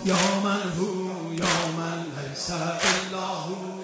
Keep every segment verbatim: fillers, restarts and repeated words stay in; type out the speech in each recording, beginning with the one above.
یا من هو یا من لیس الا هو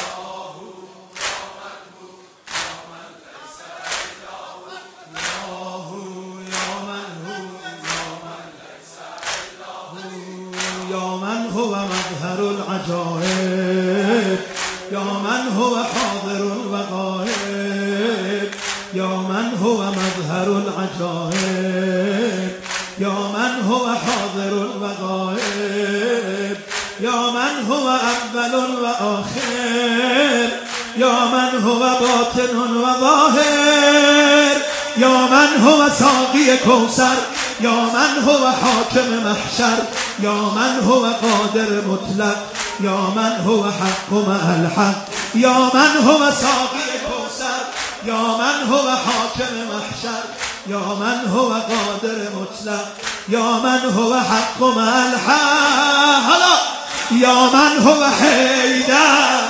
یا من هو مظهر العجائب یا من هو حاضر الوقائب یا من هو مظهر العجائب یا من هو حاضر الوقائب یا من هو اول و آخر یا من هو باطن و ظاهر یا من هو ساقی کوثر یا من هو حاکم محشر یا من هو قادر مطلق یا من هو حق مع الحق یا من هو ساقی کوثر یا من هو حاکم محشر یا من هو قادر مطلق یا من هو حق مع الحق حالا یا من هو حیدر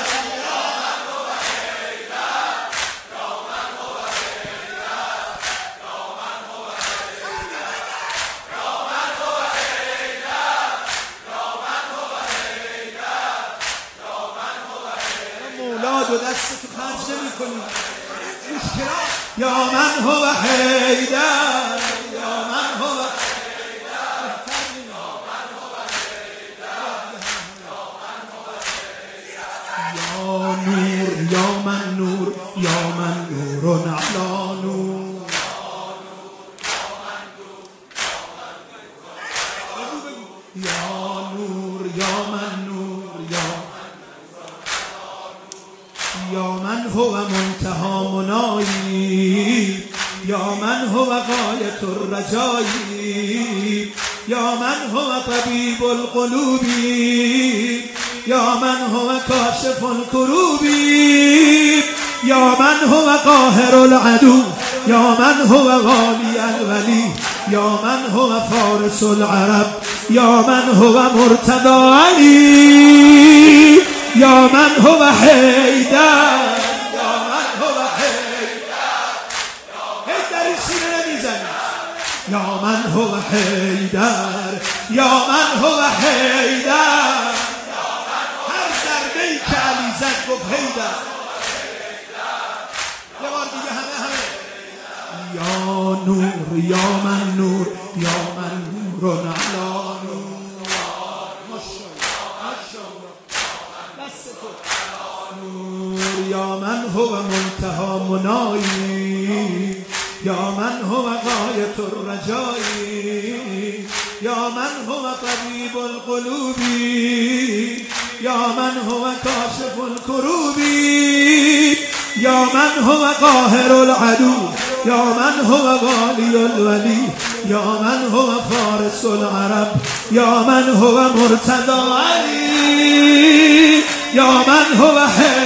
مولاد و دست تو خرج نمی کنی یا من هو حیدر یا من هو یا نور یا من نور یا من نور علی نور یا نور یا من نور یا یا من هو منتهى منایی یا من هو غایة الرجایی یا من هو طبیب القلوب یا من هو کاشف الکروب یا من هو قاهر العدو یا من هو والی الولی یا من هو فارس العرب یا من هو مرتضی علی یا من هو حیدر یا من هو حیدر حیدری سینه نمیزنی یا من هو حیدر یا من هو حیدر هر ضربه ای که علی زد گفت حیدر یه بار دیگه همه همه یا نور یا من نور یا من نور علی نور نور یا من هو منتهى منایی یا من هو غایة الرجایی یا من هو طبیب القلوب یا من هو کاشف الکروب یا من هو قاهر العدو یا من هو والی الولی یا من هو فارس العرب یا من هو مرتضی علی یا من هو